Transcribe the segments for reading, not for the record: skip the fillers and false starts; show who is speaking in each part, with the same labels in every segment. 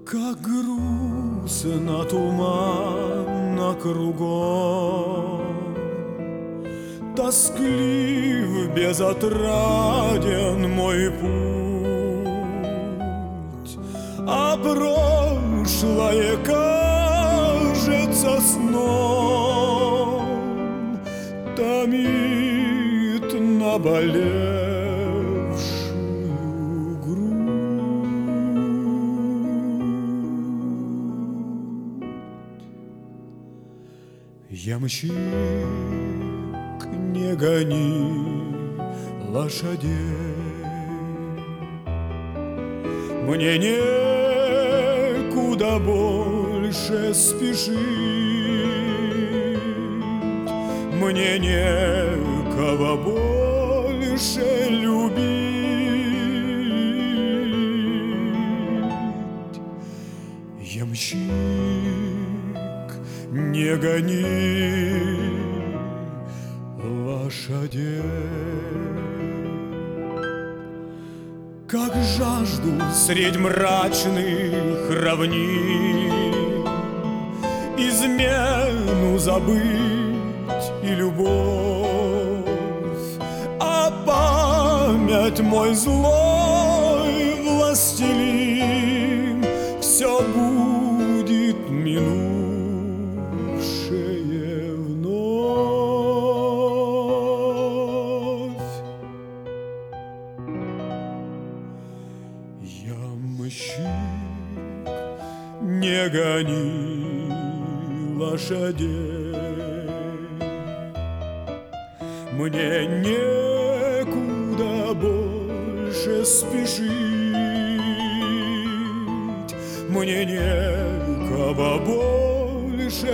Speaker 1: Как грустно, туманно кругом, тосклив, безотраден мой путь, а прошлое кажется сном, томит наболевшую грудь. Ямщик, не гони лошадей, мне некуда больше спешить, мне некого больше любить. Ямщик, не гони лошадей. Как жажду средь мрачных равнин измену забыть и любовь, а память мой злой властелин все будет минувшее вновь. Ямщик, не гони лошадей, мне некуда больше спешить, мне некого больше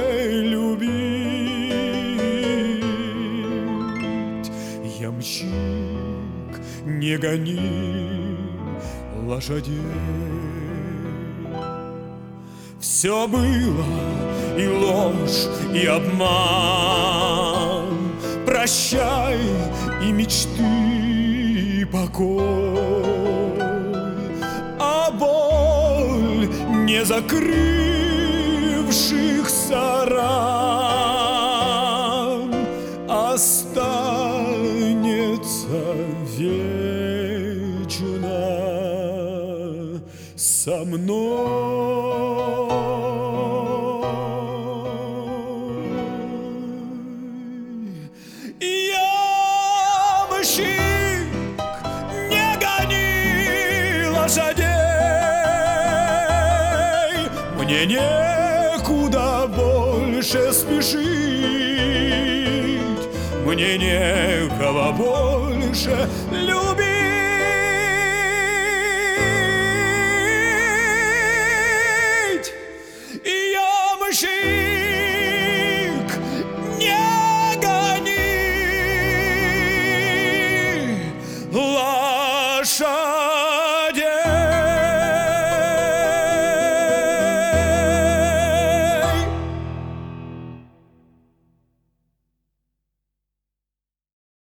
Speaker 1: любить. Ямщик, не гони лошадей. Все было и ложь, и обман, прощай и мечты, и покой, а боль не закрывшихся ран останется вечно со мной. Ямщик, не гони лошадей, мне некуда больше спешить, мне некого больше любить. Ямщик, не гони лошадей.